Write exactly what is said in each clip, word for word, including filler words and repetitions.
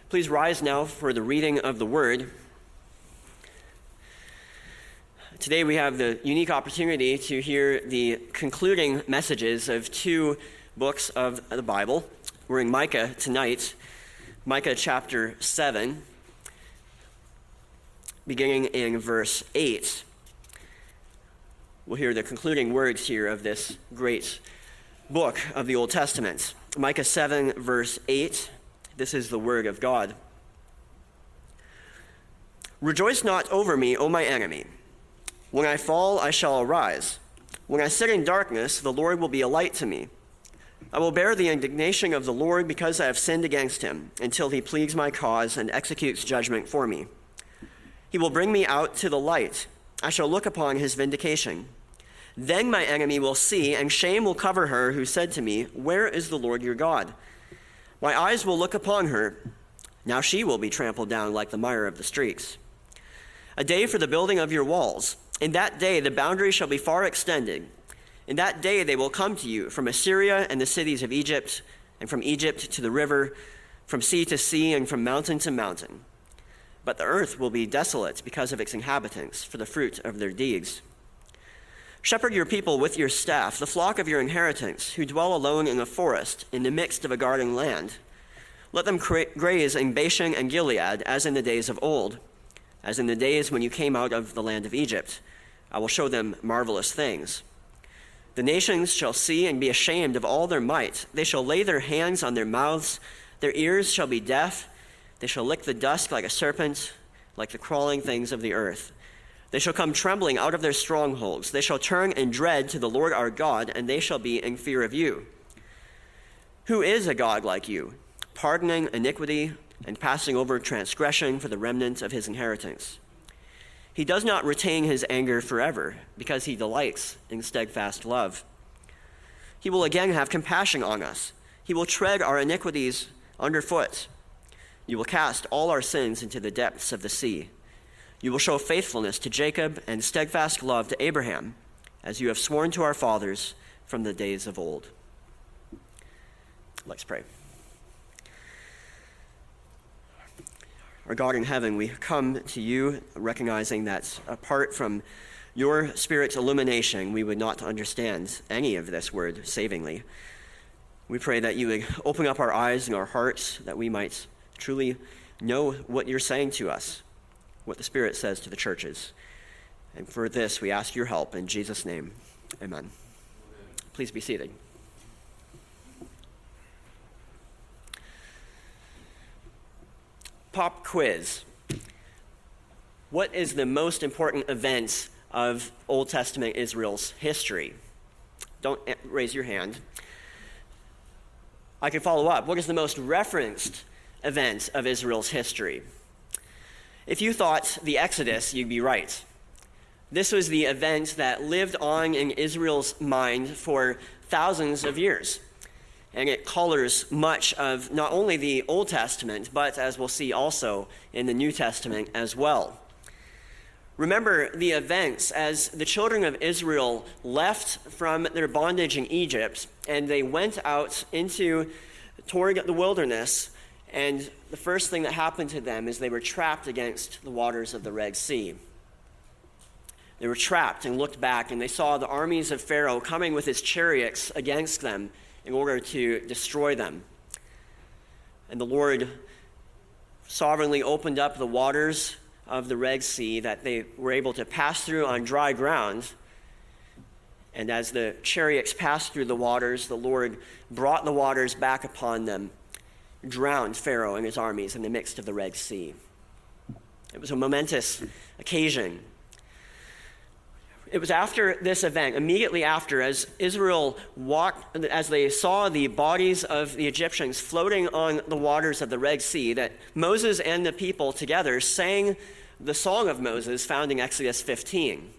Please rise now for the reading of the Word. Today we have the unique opportunity to hear the concluding messages of two books of the Bible. We're in Micah tonight, Micah chapter seven, beginning in verse eight. We'll hear the concluding words here of this great book of the Old Testament. Micah seven, verse eight. This is the word of God. Rejoice not over me, O my enemy. When I fall, I shall arise. When I sit in darkness, the Lord will be a light to me. I will bear the indignation of the Lord because I have sinned against him, until he pleads my cause and executes judgment for me. He will bring me out to the light. I shall look upon his vindication. Then my enemy will see, and shame will cover her who said to me, Where is the Lord your God? My eyes will look upon her. Now she will be trampled down like the mire of the streets. A day for the building of your walls. In that day the boundary shall be far extended. In that day they will come to you from Assyria and the cities of Egypt, and from Egypt to the river, from sea to sea, and from mountain to mountain. But the earth will be desolate because of its inhabitants, for the fruit of their deeds. Shepherd your people with your staff, the flock of your inheritance, who dwell alone in a forest, in the midst of a garden land. Let them graze in Bashan and Gilead, as in the days of old, as in the days when you came out of the land of Egypt. I will show them marvelous things. The nations shall see and be ashamed of all their might. They shall lay their hands on their mouths. Their ears shall be deaf. They shall lick the dust like a serpent, like the crawling things of the earth. They shall come trembling out of their strongholds. They shall turn in dread to the Lord our God, and they shall be in fear of you. Who is a God like you, pardoning iniquity and passing over transgression for the remnant of his inheritance? He does not retain his anger forever, because he delights in steadfast love. He will again have compassion on us. He will tread our iniquities underfoot. You will cast all our sins into the depths of the sea. You will show faithfulness to Jacob and steadfast love to Abraham, as you have sworn to our fathers from the days of old. Let's pray. Our God in heaven, we come to you recognizing that apart from your Spirit's illumination, we would not understand any of this word savingly. We pray that you would open up our eyes and our hearts, that we might truly know what you're saying to us, what the Spirit says to the churches. And for this, we ask your help in Jesus' name. Amen. Please be seated. Pop quiz. What is the most important event of Old Testament Israel's history? Don't raise your hand. I can follow up. What is the most referenced event of Israel's history? If you thought the Exodus, you'd be right. This was the event that lived on in Israel's mind for thousands of years. And it colors much of not only the Old Testament, but as we'll see also in the New Testament as well. Remember the events as the children of Israel left from their bondage in Egypt, and they went out into toward the wilderness. And the first thing that happened to them is they were trapped against the waters of the Red Sea. They were trapped and looked back, and they saw the armies of Pharaoh coming with his chariots against them in order to destroy them. And the Lord sovereignly opened up the waters of the Red Sea that they were able to pass through on dry ground. And as the chariots passed through the waters, the Lord brought the waters back upon them, drowned Pharaoh and his armies in the midst of the Red Sea. It was a momentous occasion. It was after this event, immediately after, as Israel walked, as they saw the bodies of the Egyptians floating on the waters of the Red Sea, that Moses and the people together sang the Song of Moses found in Exodus fifteen.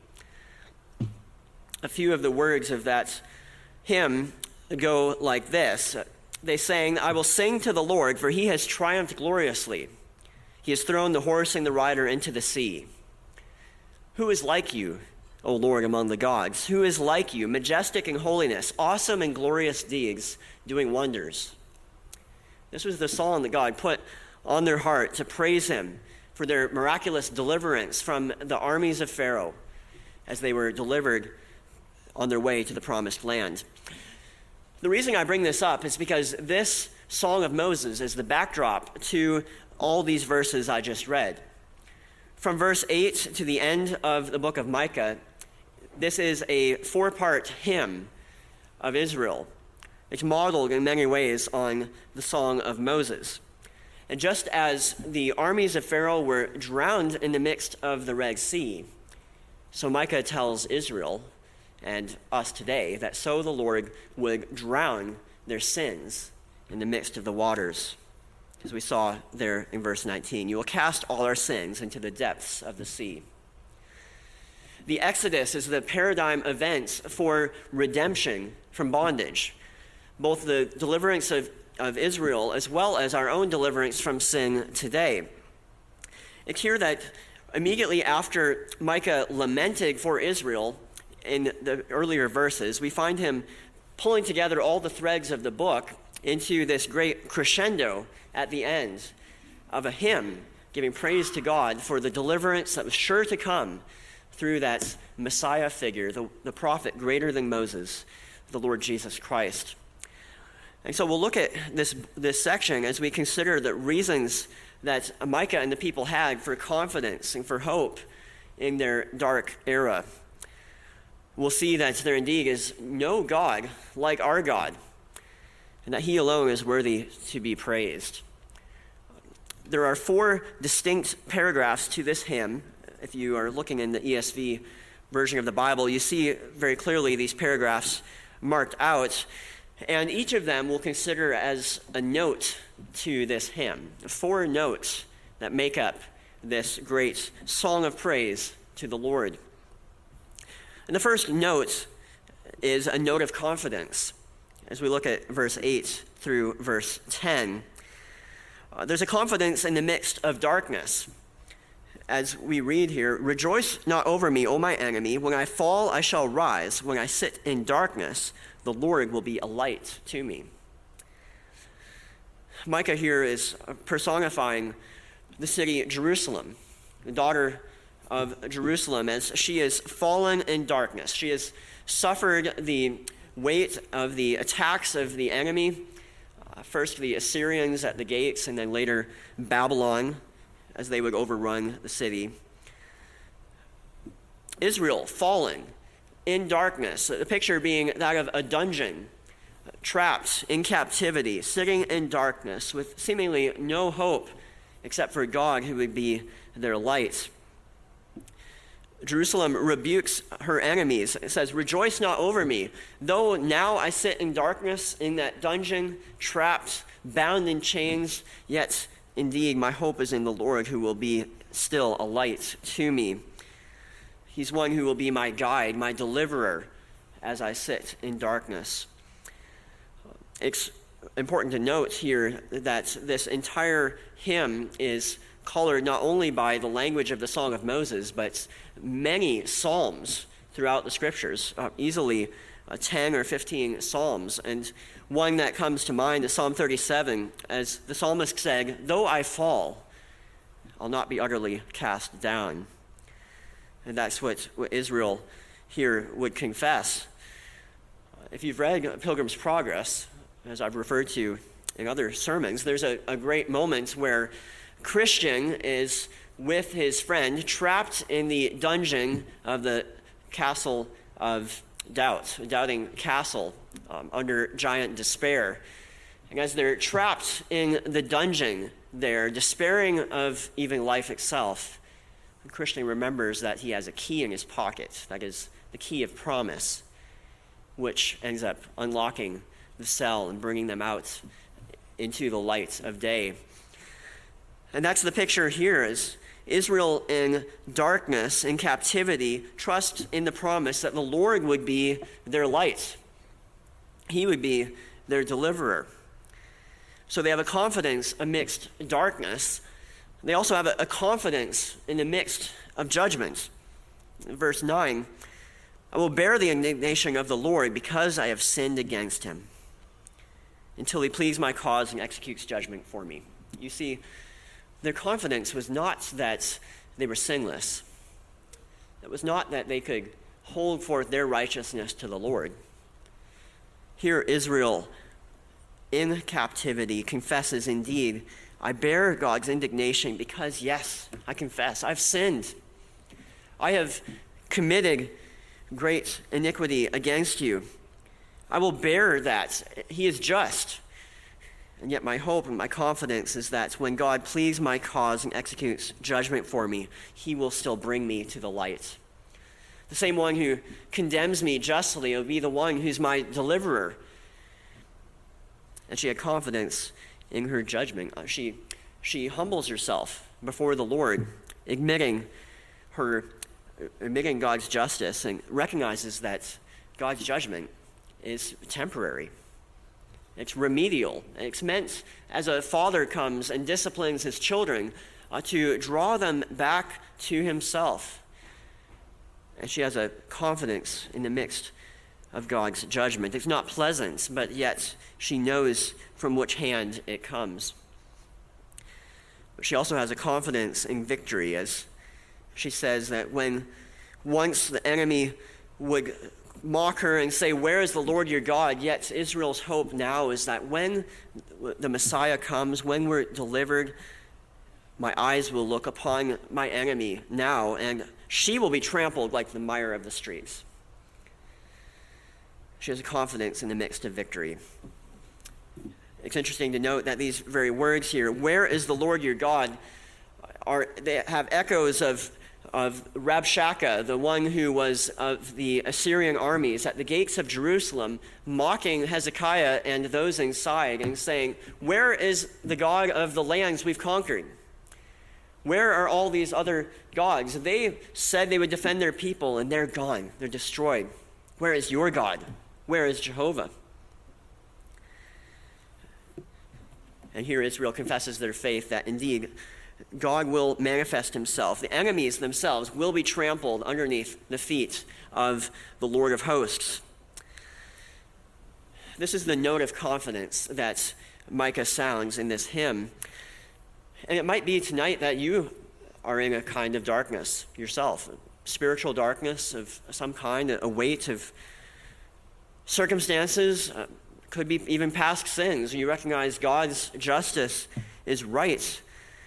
A few of the words of that hymn go like this. They sang, I will sing to the Lord, for he has triumphed gloriously. He has thrown the horse and the rider into the sea. Who is like you, O Lord, among the gods? Who is like you, majestic in holiness, awesome in glorious deeds, doing wonders? This was the song that God put on their heart to praise him for their miraculous deliverance from the armies of Pharaoh as they were delivered on their way to the promised land. The reason I bring this up is because this Song of Moses is the backdrop to all these verses I just read. From verse eight to the end of the book of Micah, this is a four-part hymn of Israel. It's modeled in many ways on the Song of Moses. And just as the armies of Pharaoh were drowned in the midst of the Red Sea, so Micah tells Israel and us today that so the Lord would drown their sins in the midst of the waters. As we saw there in verse nineteen, you will cast all our sins into the depths of the sea. The Exodus is the paradigm event for redemption from bondage, both the deliverance of, of Israel as well as our own deliverance from sin today. It's here that immediately after Micah lamented for Israel in the earlier verses, we find him pulling together all the threads of the book into this great crescendo at the end of a hymn, giving praise to God for the deliverance that was sure to come through that Messiah figure, the, the prophet greater than Moses, the Lord Jesus Christ. And so we'll look at this, this section as we consider the reasons that Micah and the people had for confidence and for hope in their dark era. We'll see that there indeed is no God like our God, and that he alone is worthy to be praised. There are four distinct paragraphs to this hymn. If you are looking in the E S V version of the Bible, you see very clearly these paragraphs marked out, and each of them we'll consider as a note to this hymn, four notes that make up this great song of praise to the Lord. And the first note is a note of confidence. As we look at verse eight through verse ten, uh, there's a confidence in the midst of darkness. As we read here, "Rejoice not over me, O my enemy. When I fall, I shall rise. When I sit in darkness, the Lord will be a light to me." Micah here is personifying the city Jerusalem, the daughter of Jerusalem, as she is fallen in darkness. She has suffered the weight of the attacks of the enemy, uh, first the Assyrians at the gates, and then later Babylon as they would overrun the city. Israel falling in darkness, the picture being that of a dungeon, trapped in captivity, sitting in darkness with seemingly no hope except for God who would be their light. Jerusalem rebukes her enemies. It says, "Rejoice not over me, though now I sit in darkness in that dungeon, trapped, bound in chains, yet indeed my hope is in the Lord who will be still a light to me. He's one who will be my guide, my deliverer as I sit in darkness." It's important to note here that this entire hymn is colored not only by the language of the Song of Moses, but many psalms throughout the scriptures, uh, easily uh, ten or fifteen psalms. And one that comes to mind is Psalm thirty-seven, as the psalmist said, "Though I fall, I'll not be utterly cast down." And that's what, what Israel here would confess. If you've read Pilgrim's Progress, as I've referred to in other sermons, there's a, a great moment where Christian is with his friend trapped in the dungeon of the castle of doubt, doubting castle, um, under giant despair. And as they're trapped in the dungeon there, despairing of even life itself, Christian remembers that he has a key in his pocket, that is the key of promise, which ends up unlocking the cell and bringing them out into the light of day. And that's the picture here, is Israel in darkness, in captivity, trust in the promise that the Lord would be their light. He would be their deliverer. So they have a confidence amidst darkness. They also have a, a confidence in the midst of judgment. In verse nine, "I will bear the indignation of the Lord because I have sinned against him, until he pleads my cause and executes judgment for me." You see, their confidence was not that they were sinless. It was not that they could hold forth their righteousness to the Lord. Here Israel, in captivity, confesses, indeed, I bear God's indignation because, yes, I confess, I've sinned. I have committed great iniquity against you. I will bear that. He is just. And yet my hope and my confidence is that when God pleads my cause and executes judgment for me, he will still bring me to the light. The same one who condemns me justly will be the one who's my deliverer. And she had confidence in her judgment. She, she humbles herself before the Lord, admitting her, admitting God's justice, and recognizes that God's judgment is temporary. It's remedial. It's meant as a father comes and disciplines his children uh, to draw them back to himself. And she has a confidence in the midst of God's judgment. It's not pleasant, but yet she knows from which hand it comes. But she also has a confidence in victory, as she says that when once the enemy would mock her and say, where is the Lord your God? Yet Israel's hope now is that when the Messiah comes, when we're delivered, my eyes will look upon my enemy now, and she will be trampled like the mire of the streets. She has a confidence in the midst of victory. It's interesting to note that these very words here, where is the Lord your God, are they have echoes of of Rabshakeh, the one who was of the Assyrian armies at the gates of Jerusalem, mocking Hezekiah and those inside and saying, where is the God of the lands we've conquered? Where are all these other gods? They said they would defend their people, and they're gone. They're destroyed. Where is your God? Where is Jehovah? And here Israel confesses their faith that indeed God will manifest himself. The enemies themselves will be trampled underneath the feet of the Lord of hosts. This is the note of confidence that Micah sounds in this hymn. And it might be tonight that you are in a kind of darkness yourself, spiritual darkness of some kind, a weight of circumstances, uh, could be even past sins. You recognize God's justice is right.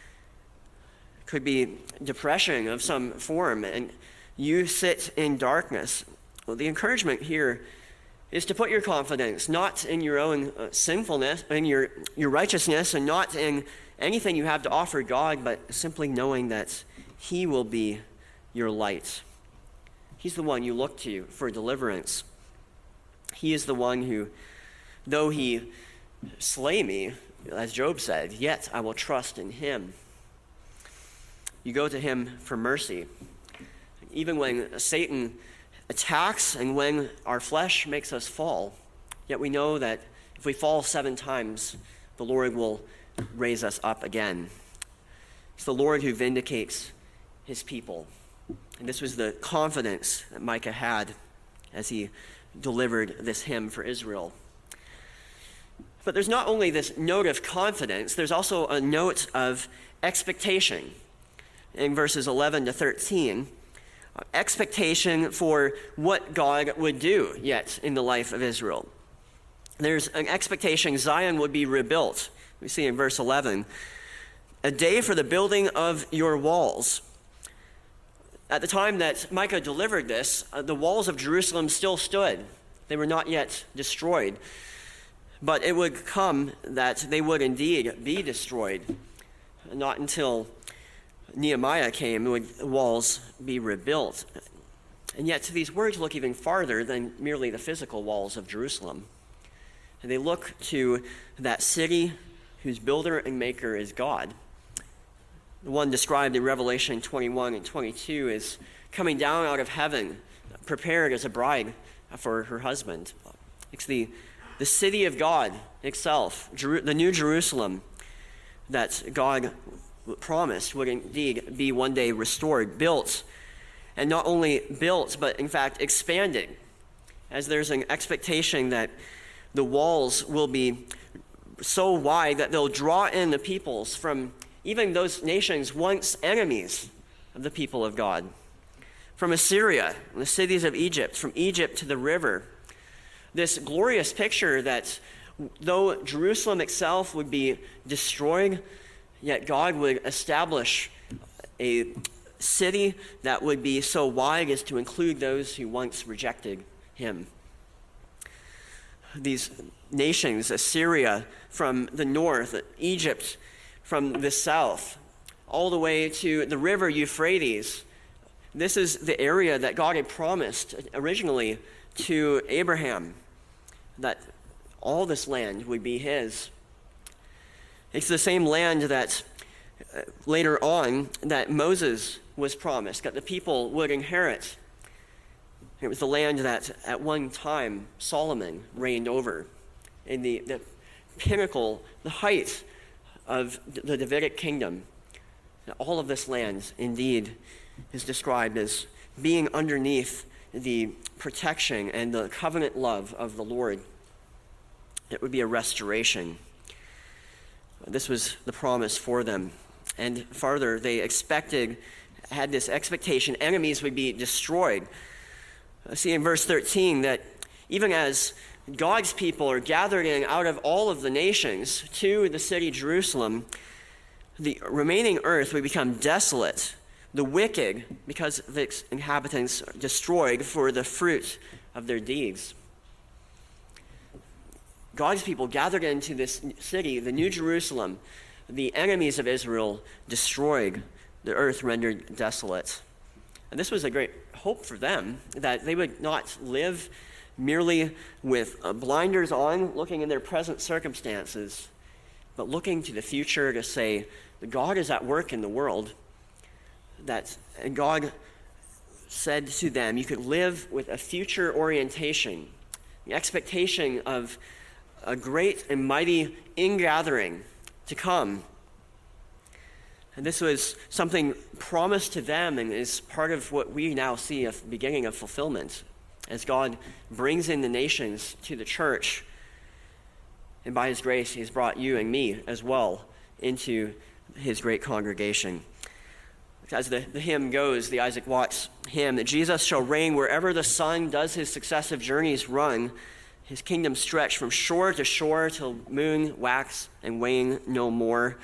Could be depression of some form, and you sit in darkness. Well, the encouragement here is to put your confidence not in your own uh, sinfulness, in your, your righteousness, and not in anything you have to offer God, but simply knowing that he will be your light. He's the one you look to for deliverance. He is the one who, though he slay me, as Job said, yet I will trust in him. You go to him for mercy. Even when Satan attacks and when our flesh makes us fall, yet we know that if we fall seven times, the Lord will raise us up again. It's the Lord who vindicates his people. And this was the confidence that Micah had as he delivered this hymn for Israel. But there's not only this note of confidence, there's also a note of expectation. In verses eleven to thirteen, expectation for what God would do yet in the life of Israel. There's an expectation Zion would be rebuilt. We see in verse eleven, a day for the building of your walls. At the time that Micah delivered this, uh, the walls of Jerusalem still stood. They were not yet destroyed. But it would come that they would indeed be destroyed. Not until Nehemiah came would the walls be rebuilt. And yet these words look even farther than merely the physical walls of Jerusalem. And they look to that city whose builder and maker is God. The one described in Revelation twenty-one and twenty-two is coming down out of heaven, prepared as a bride for her husband. It's the, the city of God itself, Jeru- the New Jerusalem that God promised would indeed be one day restored, built, and not only built, but in fact expanded, as there's an expectation that the walls will be so wide that they'll draw in the peoples from even those nations once enemies of the people of God. From Assyria, the cities of Egypt, from Egypt to the river. This glorious picture that though Jerusalem itself would be destroyed, yet God would establish a city that would be so wide as to include those who once rejected him. These nations, Assyria from the north, Egypt from the south, all the way to the river Euphrates. This is the area that God had promised originally to Abraham, that all this land would be his. It's the same land that uh, later on that Moses was promised, that the people would inherit. It was the land that at one time Solomon reigned over in the, the pinnacle, the height of the Davidic kingdom. All of this land, indeed, is described as being underneath the protection and the covenant love of the Lord. It would be a restoration. This was the promise for them. And farther, they expected, had this expectation, enemies would be destroyed. See in verse thirteen that even as God's people are gathered in out of all of the nations to the city Jerusalem, the remaining earth would become desolate. The wicked, because of its inhabitants, are destroyed for the fruit of their deeds. God's people gathered into this city, the New Jerusalem, the enemies of Israel destroyed, the earth rendered desolate. And this was a great hope for them, that they would not live merely with blinders on, looking in their present circumstances, but looking to the future to say, God is at work in the world. That and God said to them, you could live with a future orientation, the expectation of a great and mighty ingathering to come. And this was something promised to them and is part of what we now see a beginning of fulfillment as God brings in the nations to the church. And by his grace, he's brought you and me as well into his great congregation. As the, the hymn goes, the Isaac Watts hymn, that Jesus shall reign wherever the sun does his successive journeys run, his kingdom stretch from shore to shore till moon wax and wane no more.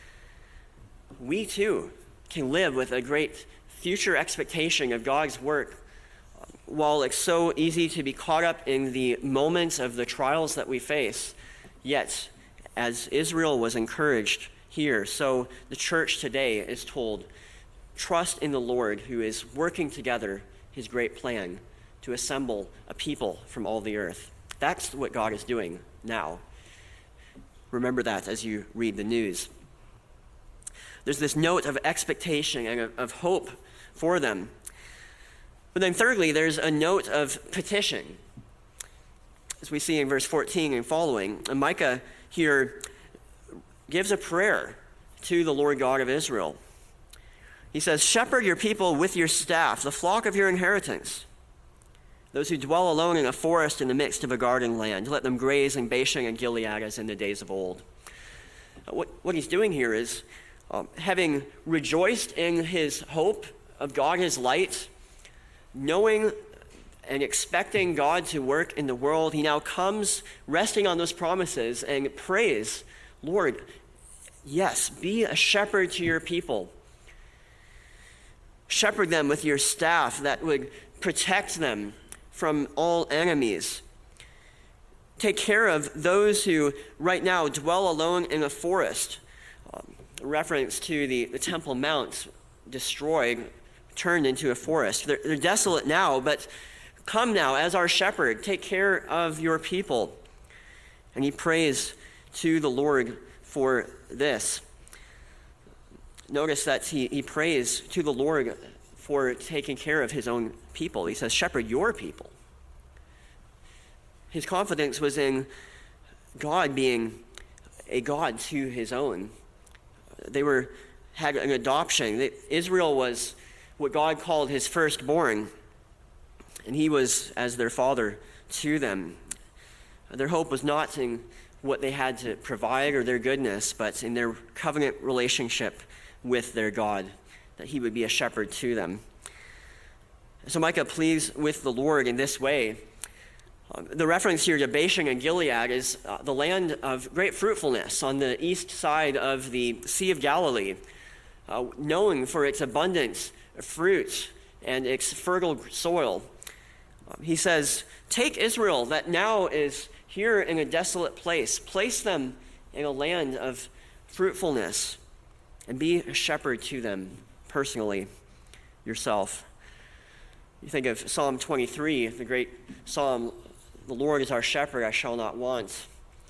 We too can live with a great future expectation of God's work. While it's so easy to be caught up in the moments of the trials that we face, yet as Israel was encouraged here, so the church today is told, trust in the Lord who is working together his great plan to assemble a people from all the earth. That's what God is doing now. Remember that as you read the news. There's this note of expectation and of, of hope for them. But then thirdly, there's a note of petition. As we see in verse fourteen and following, and Micah here gives a prayer to the Lord God of Israel. He says, shepherd your people with your staff, the flock of your inheritance. Those who dwell alone in a forest in the midst of a garden land, let them graze in Bashan and Gilead as in the days of old. What, what he's doing here is, um, having rejoiced in his hope of God, his light, knowing and expecting God to work in the world, he now comes resting on those promises and prays, Lord, yes, be a shepherd to your people. Shepherd them with your staff that would protect them from all enemies. Take care of those who right now dwell alone in a forest. Um, reference to the, the Temple Mount destroyed, turned into a forest. They're, they're desolate now, but come now as our shepherd. Take care of your people. And he prays to the Lord for this. Notice that he, he prays to the Lord for taking care of his own people. He says, shepherd your people. His confidence was in God being a God to his own. They were had an adoption. Israel was what God called his firstborn, and he was as their father to them. Their hope was not in what they had to provide or their goodness, but in their covenant relationship with their God, that he would be a shepherd to them. So Micah pleads with the Lord in this way. Um, the reference here to Bashan and Gilead is uh, the land of great fruitfulness on the east side of the Sea of Galilee, uh, known for its abundant fruit and its fertile soil. Um, he says, take Israel that now is here in a desolate place, place them in a land of fruitfulness, and be a shepherd to them personally yourself. You think of Psalm twenty-three, the great psalm, the Lord is our shepherd, I shall not want.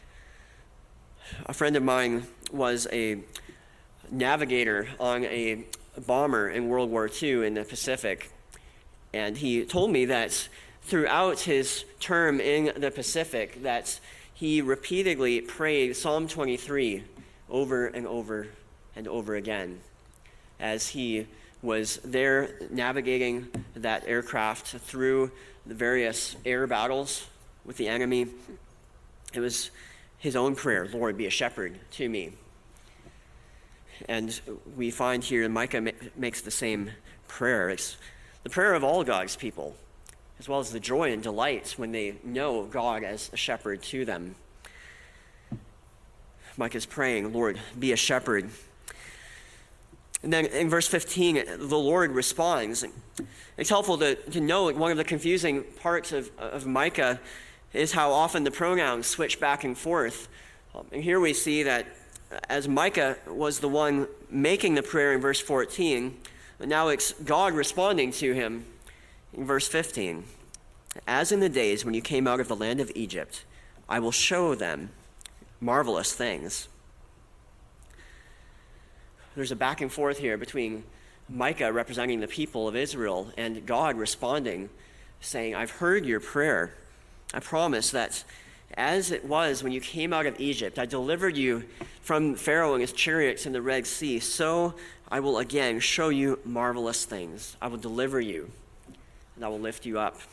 A friend of mine was a navigator on a bomber in World War Two in the Pacific, and he told me that throughout his term in the Pacific that he repeatedly prayed Psalm twenty-three over and over and over again as he was there navigating that aircraft through the various air battles with the enemy. It was his own prayer, Lord, be a shepherd to me. And we find here Micah ma- makes the same prayer. It's the prayer of all God's people, as well as the joy and delight when they know God as a shepherd to them. Micah's praying, Lord, be a shepherd. And then in verse fifteen, the Lord responds. It's helpful to, to note one of the confusing parts of, of Micah is how often the pronouns switch back and forth. Um, and here we see that as Micah was the one making the prayer in verse fourteen, now it's God responding to him in verse fifteen. As in the days when you came out of the land of Egypt, I will show them marvelous things. There's a back and forth here between Micah representing the people of Israel and God responding, saying, I've heard your prayer. I promise that as it was when you came out of Egypt, I delivered you from Pharaoh and his chariots in the Red Sea, so I will again show you marvelous things. I will deliver you, and I will lift you up.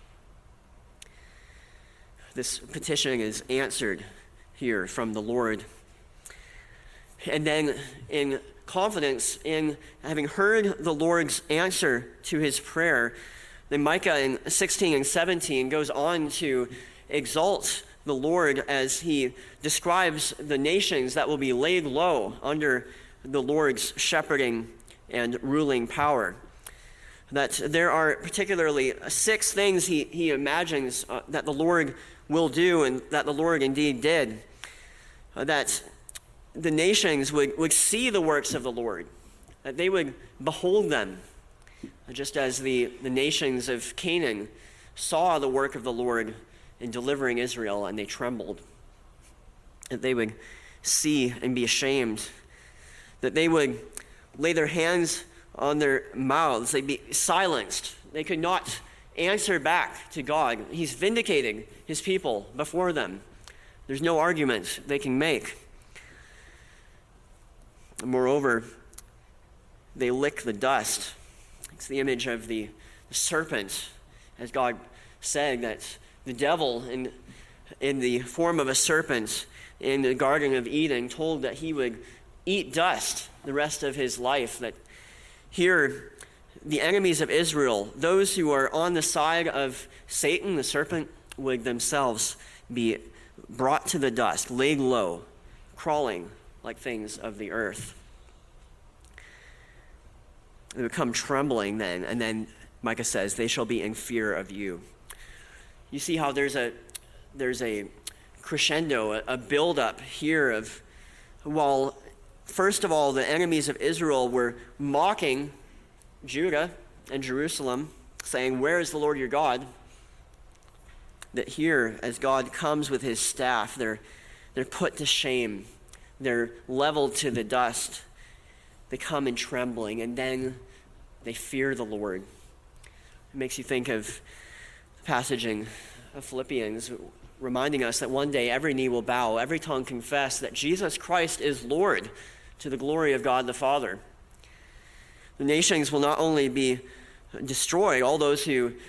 This petition is answered here from the Lord. And then in confidence in having heard the Lord's answer to his prayer, then Micah in sixteen and seventeen goes on to exalt the Lord as he describes the nations that will be laid low under the Lord's shepherding and ruling power. That there are particularly six things he, he imagines uh, that the Lord will do and that the Lord indeed did. Uh, that the nations would, would see the works of the Lord, that they would behold them, just as the, the nations of Canaan saw the work of the Lord in delivering Israel and they trembled. That they would see and be ashamed, that they would lay their hands on their mouths, they'd be silenced. They could not answer back to God. He's vindicating his people before them. There's no argument they can make. Moreover, they lick the dust. It's the image of the serpent, as God said that the devil in, in the form of a serpent in the Garden of Eden told that he would eat dust the rest of his life. That here, the enemies of Israel, those who are on the side of Satan, the serpent, would themselves be brought to the dust, laid low, crawling like things of the earth. They would come trembling then, and then Micah says, they shall be in fear of you. You see how there's a there's a crescendo, a, a build-up here of, while first of all the enemies of Israel were mocking Judah and Jerusalem, saying, where is the Lord your God? That here, as God comes with his staff, they're they're put to shame. They're leveled to the dust. They come in trembling, and then they fear the Lord. It makes you think of the passage in Philippians, reminding us that one day every knee will bow, every tongue confess that Jesus Christ is Lord, to the glory of God the Father. The nations will not only be destroyed, all those who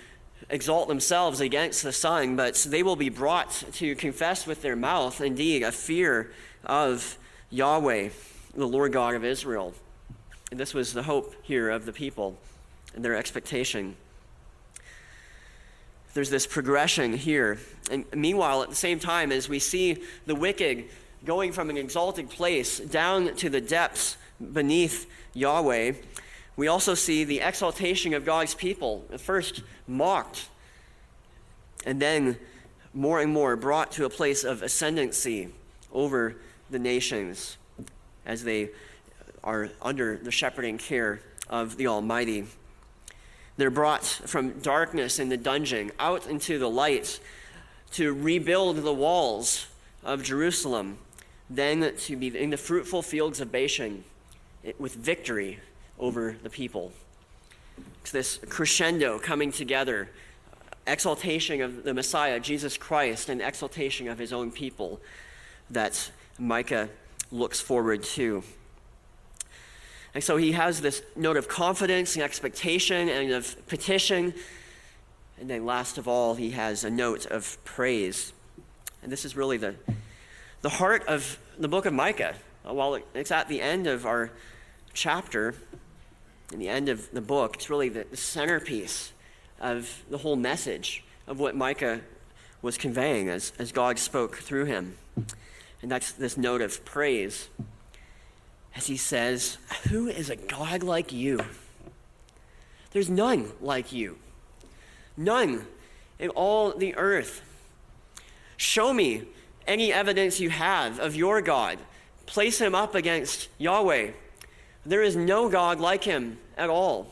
exalt themselves against the Son, but they will be brought to confess with their mouth, indeed, a fear of Yahweh, the Lord God of Israel. And this was the hope here of the people and their expectation. There's this progression here. And meanwhile, at the same time, as we see the wicked going from an exalted place down to the depths beneath Yahweh, we also see the exaltation of God's people, at first mocked, and then more and more brought to a place of ascendancy over the nations as they are under the shepherding care of the Almighty. They're brought from darkness in the dungeon out into the light to rebuild the walls of Jerusalem, then to be in the fruitful fields of Bashan with victory over the people. It's this crescendo coming together, exaltation of the Messiah, Jesus Christ, and exaltation of his own people that Micah looks forward to. And so he has this note of confidence and expectation and of petition. And then last of all, he has a note of praise. And this is really the, the heart of the book of Micah. While it's at the end of our chapter, in the end of the book, it's really the, the centerpiece of the whole message of what Micah was conveying as, as God spoke through him. And that's this note of praise. As he says, who is a God like you? There's none like you. None in all the earth. Show me any evidence you have of your God. Place him up against Yahweh. There is no God like him at all.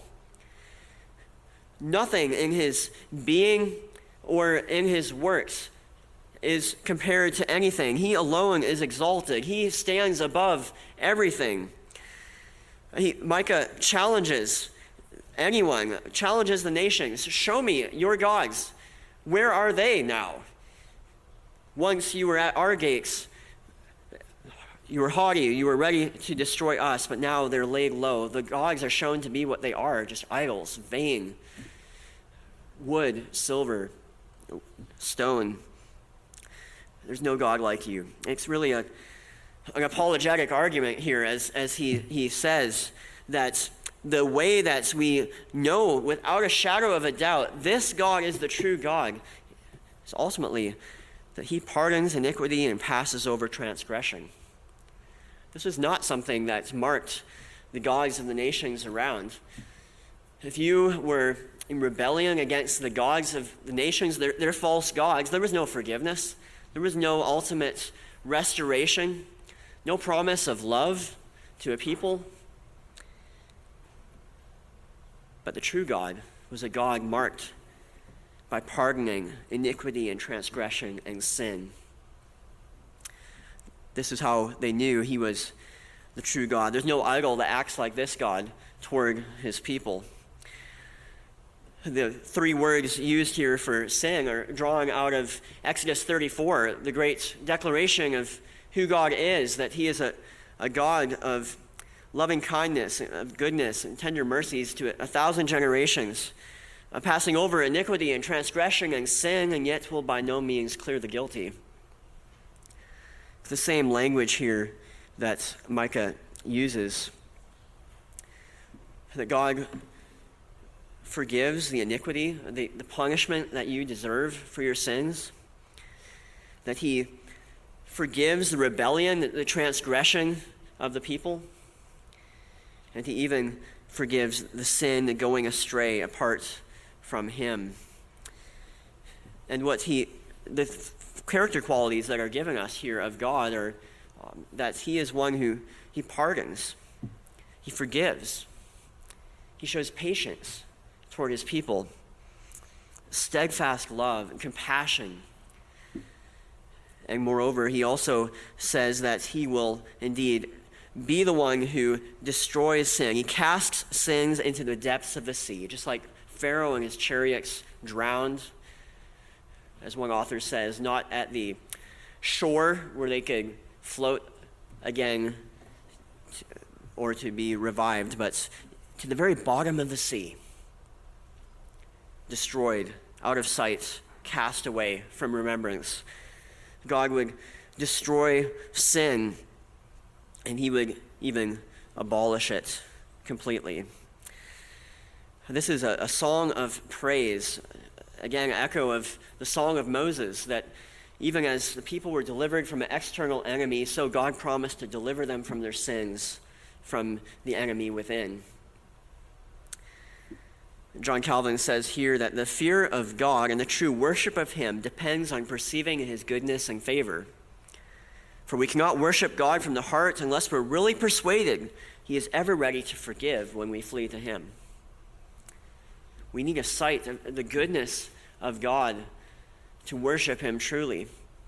Nothing in his being or in his works is compared to anything. He alone is exalted. He stands above everything. He, Micah challenges anyone, challenges the nations. Show me your gods. Where are they now? Once you were at our gates, you were haughty, you were ready to destroy us, but now they're laid low. The gods are shown to be what they are, just idols, vain, wood, silver, stone. There's no God like you. It's really a, an apologetic argument here as, as he, he says that the way that we know without a shadow of a doubt this God is the true God is ultimately that he pardons iniquity and passes over transgression. This is not something that's marked the gods of the nations around. If you were in rebellion against the gods of the nations, their, their false gods, there was no forgiveness. There was no ultimate restoration, no promise of love to a people. But the true God was a God marked by pardoning iniquity and transgression and sin. This is how they knew he was the true God. There's no idol that acts like this God toward his people. The three words used here for sin are drawing out of Exodus thirty-four, the great declaration of who God is, that he is a, a God of loving kindness, of goodness, and tender mercies to a thousand generations, uh, passing over iniquity and transgression and sin, and yet will by no means clear the guilty. It's the same language here that Micah uses, that God forgives the iniquity, the, the punishment that you deserve for your sins, that he forgives the rebellion, the transgression of the people, and he even forgives the sin, the going astray apart from him. And what he, the th- character qualities that are given us here of God are um, that he is one who, he pardons, he forgives, he shows patience toward his people, steadfast love and compassion. And moreover, he also says that he will indeed be the one who destroys sin. He casts sins into the depths of the sea, just like Pharaoh and his chariots drowned, as one author says, not at the shore where they could float again or to be revived, but to the very bottom of the sea, destroyed out of sight, cast away from remembrance. God would destroy sin, and he would even abolish it completely. This is a, a song of praise, again, an echo of the song of Moses, that even as the people were delivered from an external enemy, so God promised to deliver them from their sins, from the enemy within. John Calvin says here that the fear of God and the true worship of him depends on perceiving his goodness and favor. For we cannot worship God from the heart unless we're really persuaded he is ever ready to forgive when we flee to him. We need a sight of the goodness of God to worship him truly.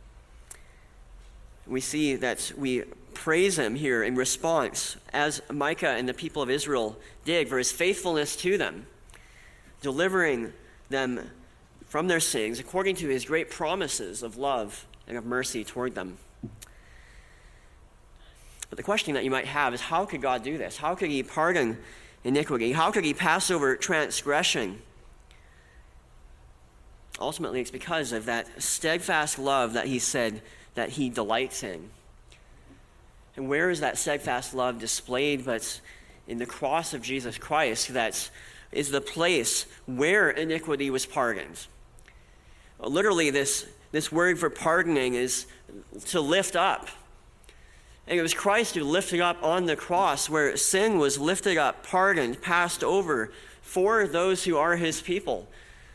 We see that we praise him here in response, as Micah and the people of Israel did, for his faithfulness to them, delivering them from their sins according to his great promises of love and of mercy toward them. But the question that you might have is, how could God do this? How could he pardon iniquity? How could he pass over transgression? Ultimately, it's because of that steadfast love that he said that he delights in. And where is that steadfast love displayed but in the cross of Jesus Christ? That is the place where iniquity was pardoned. Literally, this, this word for pardoning is to lift up. And it was Christ who lifted up on the cross, where sin was lifted up, pardoned, passed over for those who are his people.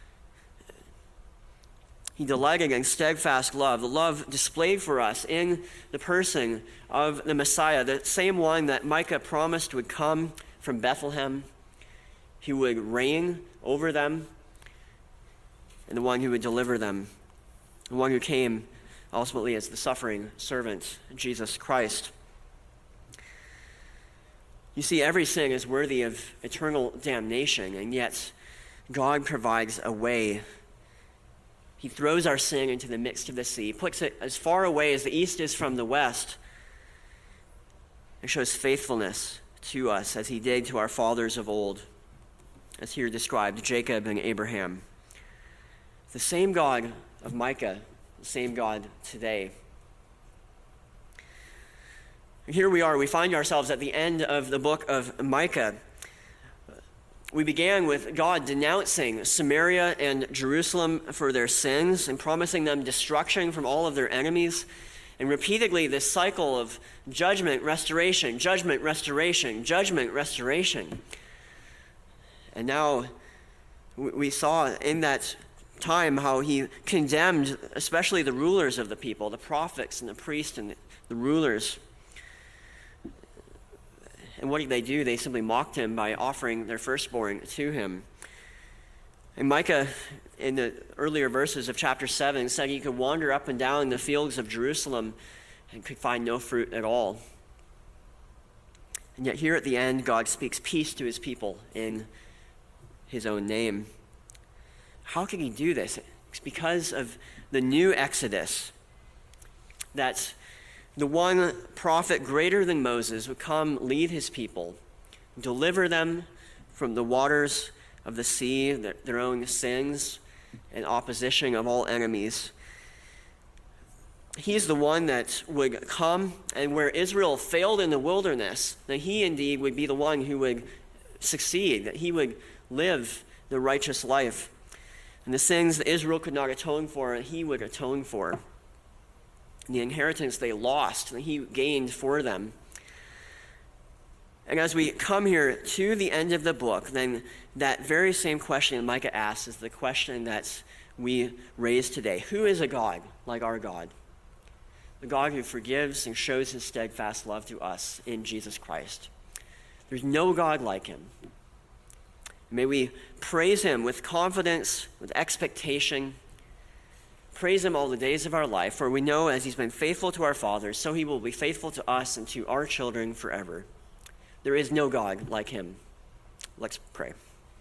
He delighted in steadfast love, the love displayed for us in the person of the Messiah, the same one that Micah promised would come from Bethlehem. He would reign over them, and the one who would deliver them, the one who came ultimately as the suffering servant, Jesus Christ. You see, every sin is worthy of eternal damnation, and yet God provides a way. He throws our sin into the midst of the sea, puts it as far away as the east is from the west, and shows faithfulness to us as he did to our fathers of old, as here described, Jacob and Abraham. The same God of Micah, the same God today. Here we are, we find ourselves at the end of the book of Micah. We began with God denouncing Samaria and Jerusalem for their sins and promising them destruction from all of their enemies. And repeatedly, this cycle of judgment, restoration, judgment, restoration, judgment, restoration. And now we saw in that time how he condemned especially the rulers of the people, the prophets and the priests and the rulers. And what did they do? They simply mocked him by offering their firstborn to him. And Micah, in the earlier verses of chapter seven, said he could wander up and down the fields of Jerusalem and could find no fruit at all. And yet here at the end, God speaks peace to his people in his own name. How can he do this? It's because of the new Exodus, that the one prophet greater than Moses would come lead his people, deliver them from the waters of the sea, their, their own sins, and opposition of all enemies. He's the one that would come, and where Israel failed in the wilderness, that he indeed would be the one who would succeed, that he would live the righteous life. And the sins that Israel could not atone for, he would atone for. The inheritance they lost, that he gained for them. And as we come here to the end of the book, then that very same question Micah asks is the question that we raise today. Who is a God like our God? The God who forgives and shows his steadfast love to us in Jesus Christ. There's no God like him. May we praise him with confidence, with expectation. Praise him all the days of our life, for we know as he's been faithful to our fathers, so he will be faithful to us and to our children forever. There is no God like him. Let's pray.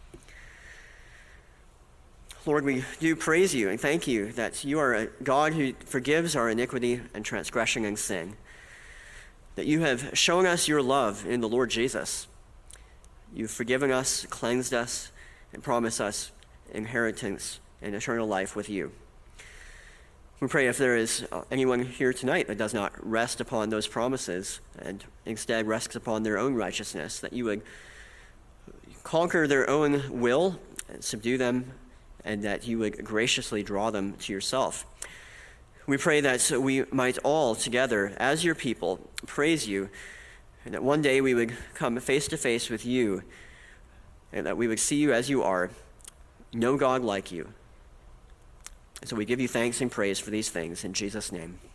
Lord, we do praise you and thank you that you are a God who forgives our iniquity and transgression and sin, that you have shown us your love in the Lord Jesus. You've forgiven us, cleansed us, and promised us inheritance and eternal life with you. We pray if there is anyone here tonight that does not rest upon those promises and instead rests upon their own righteousness, that you would conquer their own will and subdue them, and that you would graciously draw them to yourself. We pray that we might all together, as your people, praise you, and that one day we would come face to face with you, and that we would see you as you are, no God like you. So we give you thanks and praise for these things in Jesus' name.